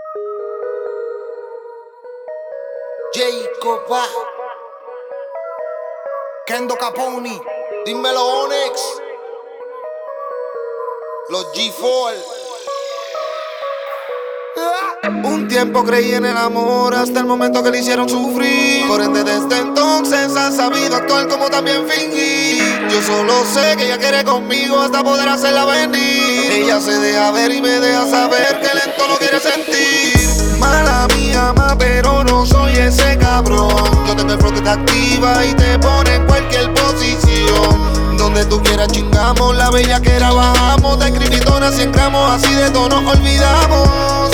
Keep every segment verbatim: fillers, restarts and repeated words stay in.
Jacoba, Kendo Caponi, dímelo Onyx, los G cuatro. Un tiempo creí en el amor hasta el momento que le hicieron sufrir. Por ende desde entonces ha sabido actuar como también fingir. Yo solo sé que ella quiere conmigo hasta poder hacerla venir. Ella se deja ver y me deja saber que lento no quiere sentir. Mala mía, ma, pero no soy ese cabrón. Yo tengo el flow que te activa y te pone en cualquier posición. Donde tú quieras chingamos, la bellaquera bajamos. De criptona cien gramos, así de tono olvidamos.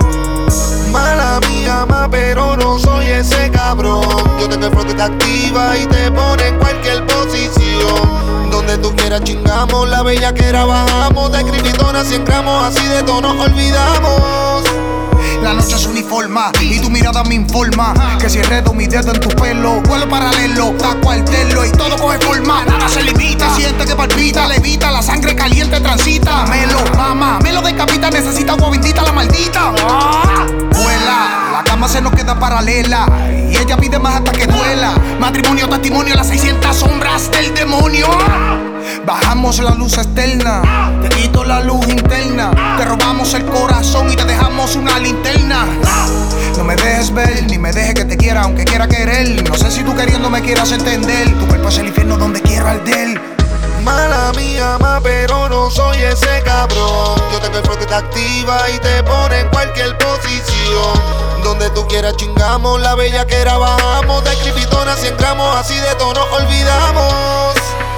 Mala mía, ma, pero no soy ese cabrón. Yo tengo el flow que te activa y te pone en cualquier posición. Donde tú quieras chingamos, la bellaquera bajamos. De criptona cien gramos, así de tono olvidamos. La noche se uniforma y tu mirada me informa que si enredo mi dedo en tu pelo, vuelo paralelo, taco altelo y todo coge forma. Nada se limita, siente que palpita, levita, la sangre caliente transita. Melo, mamá, me lo decapita, necesita agua bendita la maldita. ¡Ah! Vuela, la cama se nos queda paralela y ella pide más hasta que duela. Matrimonio, testimonio, las seiscientas sombras del demonio. Bajamos la luz externa, te quito la luz interna, te robamos el corazón y te dejamos una linterna. No me dejes ver, ni me dejes que te quiera, aunque quiera querer. No sé si tú queriendo me quieras entender. Tu cuerpo es el infierno donde quiero arder. Mala mía, ma, pero no soy ese cabrón. Yo tengo el flow que te activa y te pone en cualquier posición. Donde tú quieras chingamos, la bellaquera bajamos. De criptona cien gramos, así de tono olvidamos.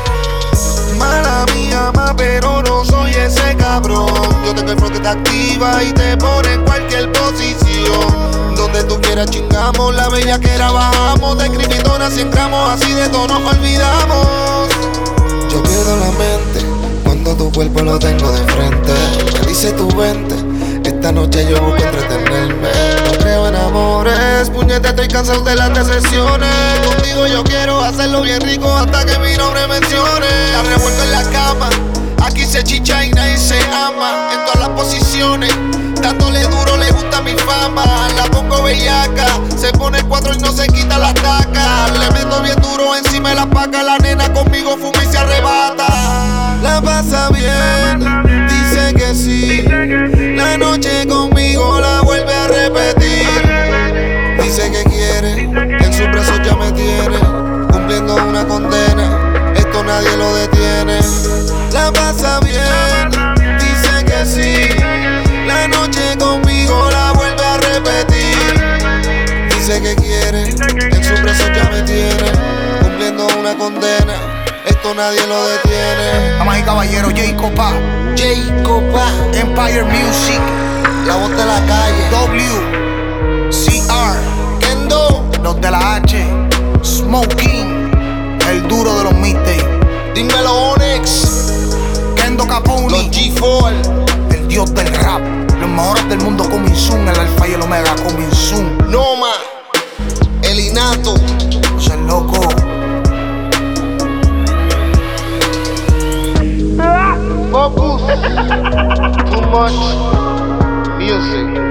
Mala mía, ma, pero no soy ese cabrón. Yo tengo el flow que te activa y te pone en cualquier posición. Donde tú quieras chingamos, la bellaquera bajamos. De criptona cien gramos, así de tono olvidamos. Yo pierdo la mente cuando tu cuerpo lo tengo de frente. Me dice tu vente, esta noche yo busco entretenerme. No creo en amores, puñete, estoy cansado de las decepciones. Contigo yo quiero hacerlo bien rico hasta que mi nombre mencione. La revuelco en la cama, aquí se chicha y nadie se ama. En todas las posiciones, dándole duro le gusta mi fama. La pongo bellaca, se pone cuatro y no se quita la taca. Le meto bien duro encima de la paca. La nena conmigo fuma y se arrebata. La pasa bien, dice que sí. La noche conmigo la vuelve a repetir. Dice que quiere, en sus brazos ya me tiene. Cumpliendo una condena, esto nadie lo detiene. La pasa bien, dice que sí. La noche conmigo la vuelve a repetir. Dice que quiere, en sus brazos ya me tiene. Cumpliendo una condena, esto nadie lo detiene. Damas y caballeros, Jacoba, Jacoba, Empire Music, la voz de la calle. W, C R, Kendo, los de la H, Smoking, el duro de los mixtapes. dímelo Onyx, Kendo Caponi, los G cuatro, el dios del rap. Los mejores del mundo coming soon, el alfa y el omega coming soon. Noma, el innato. No seas loco. Focus, too much music.